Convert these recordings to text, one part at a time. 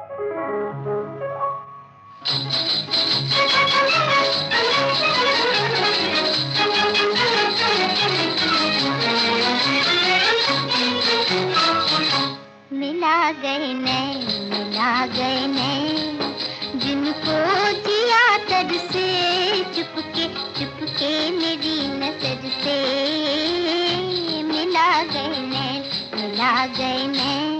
मिला गए नैन जिनको जिया तरसे, चुपके चुपके मेरी नजर से। मिला गए नैन।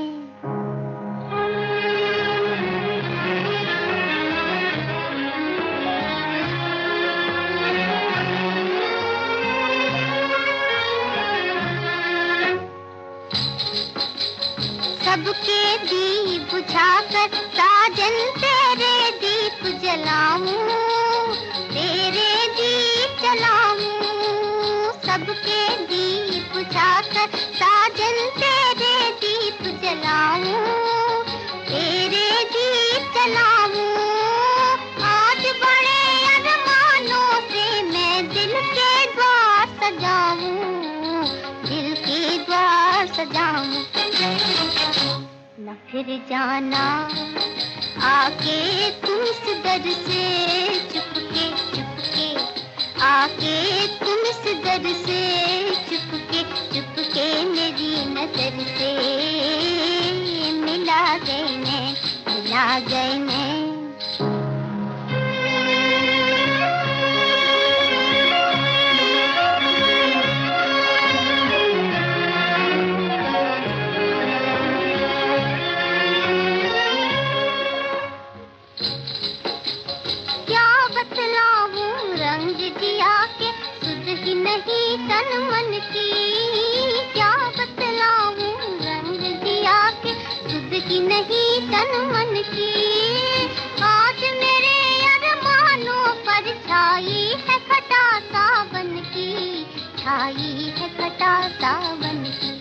सबके दीप बुझाकर साजन तेरे दीप जलाऊं, तेरे दीप जलाऊं। सबके दीप बुझाकर साजन तेरे दीप जलाऊं, तेरे दीप जलाऊं। आज बड़े अरमानों से मैं दिल के द्वार सजाऊं, दिल के द्वार सजाऊं। न फिर जाना आके तुम इस दर से, चुपके चुपके आके तुम इस दर से, चुपके चुपके मेरी नजर से। मिला गए नैन। रंग जिया के सुध ही नहीं तन मन की, क्या बतलाऊं रंग जिया के सुध ही नहीं तन मन की। आज मेरे अरमानों पर छाई है खटा सावन की, छाई है खटा सावन की।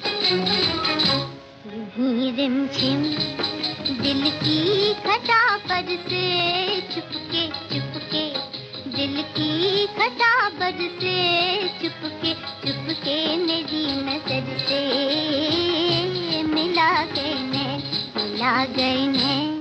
यहीं रिमझिम दिल की घटा पर से, चुपके चुपके दिल की घटा पर से, चुपके चुपके मेरी नजर से। मिला गए नैन।